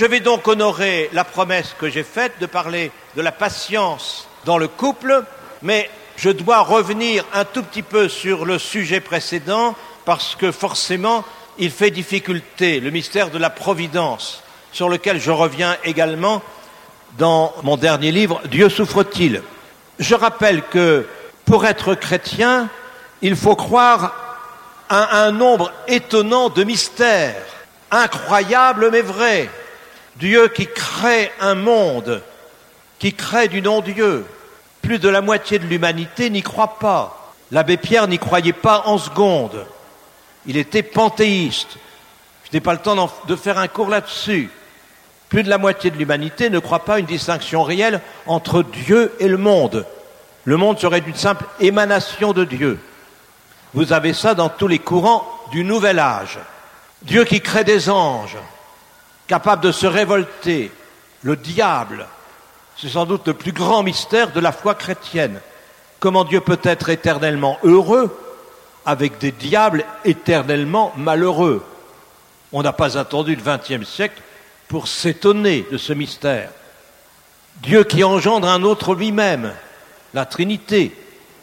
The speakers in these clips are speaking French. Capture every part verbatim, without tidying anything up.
Je vais donc honorer la promesse que j'ai faite de parler de la patience dans le couple, mais je dois revenir un tout petit peu sur le sujet précédent parce que forcément, il fait difficulté, le mystère de la providence, sur lequel je reviens également dans mon dernier livre, Dieu souffre-t-il ? Je rappelle que pour être chrétien, il faut croire à un nombre étonnant de mystères, incroyables mais vrais. Dieu qui crée un monde, qui crée du non-Dieu. Plus de la moitié de l'humanité n'y croit pas. L'abbé Pierre n'y croyait pas en seconde. Il était panthéiste. Je n'ai pas le temps de faire un cours là-dessus. Plus de la moitié de l'humanité ne croit pas à une distinction réelle entre Dieu et le monde. Le monde serait une simple émanation de Dieu. Vous avez ça dans tous les courants du Nouvel Âge. Dieu qui crée des anges, capables de se révolter, le diable. C'est sans doute le plus grand mystère de la foi chrétienne. Comment Dieu peut être éternellement heureux avec des diables éternellement malheureux? On n'a pas attendu le vingtième siècle pour s'étonner de ce mystère. Dieu qui engendre un autre lui-même, la Trinité.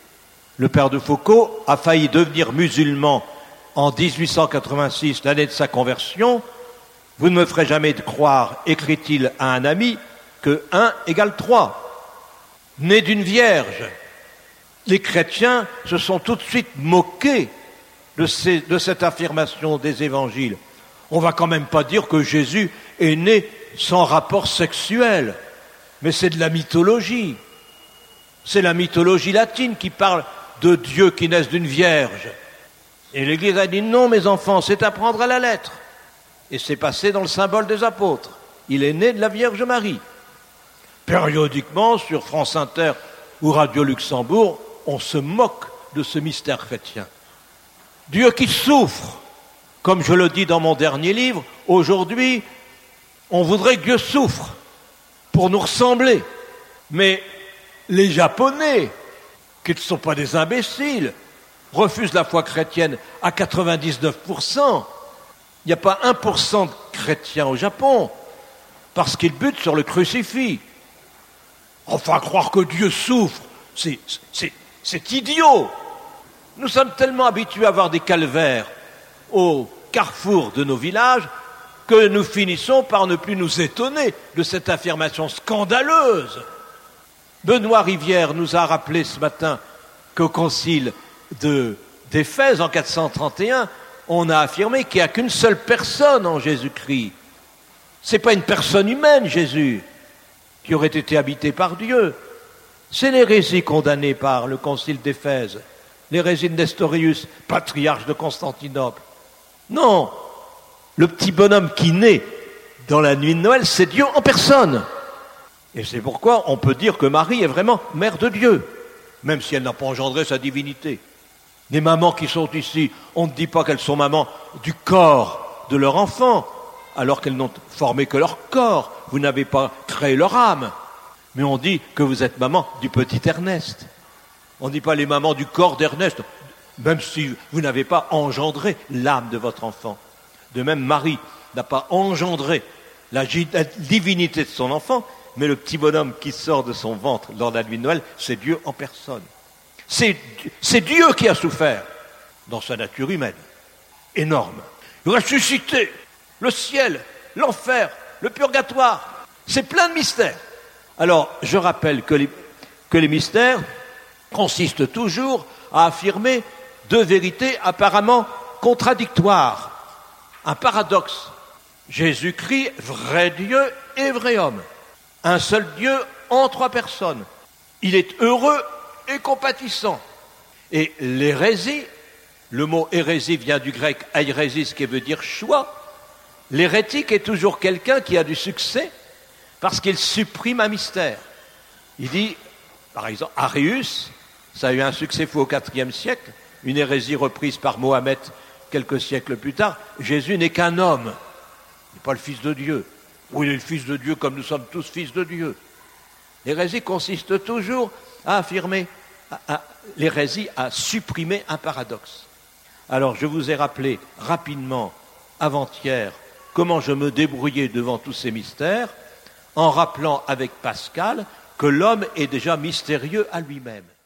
Le père de Foucault a failli devenir musulman en dix-huit cent quatre-vingt-six, l'année de sa conversion. Vous ne me ferez jamais croire, écrit-il à un ami, que un égale trois. Né d'une vierge. Les chrétiens se sont tout de suite moqués de, ces, de cette affirmation des évangiles. On va quand même pas dire que Jésus est né sans rapport sexuel, mais c'est de la mythologie. C'est la mythologie latine qui parle de Dieu qui naît d'une vierge. Et l'Église a dit non, mes enfants, c'est à prendre à la lettre. Et c'est passé dans le symbole des apôtres. Il est né de la Vierge Marie. Périodiquement, sur France Inter ou Radio Luxembourg, on se moque de ce mystère chrétien. Dieu qui souffre, comme je le dis dans mon dernier livre, aujourd'hui, on voudrait que Dieu souffre pour nous ressembler. Mais les Japonais, qui ne sont pas des imbéciles, refusent la foi chrétienne à quatre-vingt-dix-neuf pour cent. Il n'y a pas un pour cent de chrétiens au Japon, parce qu'ils butent sur le crucifix. Enfin, croire que Dieu souffre, c'est, c'est, c'est idiot. Nous sommes tellement habitués à voir des calvaires au carrefour de nos villages que nous finissons par ne plus nous étonner de cette affirmation scandaleuse. Benoît Rivière nous a rappelé ce matin qu'au concile de, d'Éphèse en quatre cent trente et un, on a affirmé qu'il n'y a qu'une seule personne en Jésus-Christ. Ce n'est pas une personne humaine, Jésus, qui aurait été habité par Dieu. C'est l'hérésie condamnée par le concile d'Éphèse, l'hérésie de Nestorius, patriarche de Constantinople. Non, le petit bonhomme qui naît dans la nuit de Noël, c'est Dieu en personne. Et c'est pourquoi on peut dire que Marie est vraiment mère de Dieu, même si elle n'a pas engendré sa divinité. Les mamans qui sont ici, on ne dit pas qu'elles sont mamans du corps de leur enfant, alors qu'elles n'ont formé que leur corps. Vous n'avez pas créé leur âme. Mais on dit que vous êtes maman du petit Ernest. On ne dit pas les mamans du corps d'Ernest, même si vous n'avez pas engendré l'âme de votre enfant. De même, Marie n'a pas engendré la divinité de son enfant, mais le petit bonhomme qui sort de son ventre lors de la nuit de Noël, c'est Dieu en personne. C'est, c'est Dieu qui a souffert dans sa nature humaine. Énorme. Ressuscité, le ciel, l'enfer, le purgatoire, c'est plein de mystères. Alors, je rappelle que les, que les mystères consistent toujours à affirmer deux vérités apparemment contradictoires. Un paradoxe. Jésus-Christ, vrai Dieu et vrai homme. Un seul Dieu en trois personnes. Il est heureux et compatissant. Et l'hérésie, le mot hérésie vient du grec airesis, qui veut dire choix. L'hérétique est toujours quelqu'un qui a du succès parce qu'il supprime un mystère. Il dit, par exemple, Arius, ça a eu un succès fou au quatrième siècle, une hérésie reprise par Mohamed quelques siècles plus tard. Jésus n'est qu'un homme, il n'est pas le Fils de Dieu. Ou il est le Fils de Dieu comme nous sommes tous fils de Dieu. L'hérésie consiste toujours à affirmer, à, à, l'hérésie à supprimer un paradoxe. Alors je vous ai rappelé rapidement, avant-hier, comment je me débrouillais devant tous ces mystères, en rappelant avec Pascal que l'homme est déjà mystérieux à lui-même.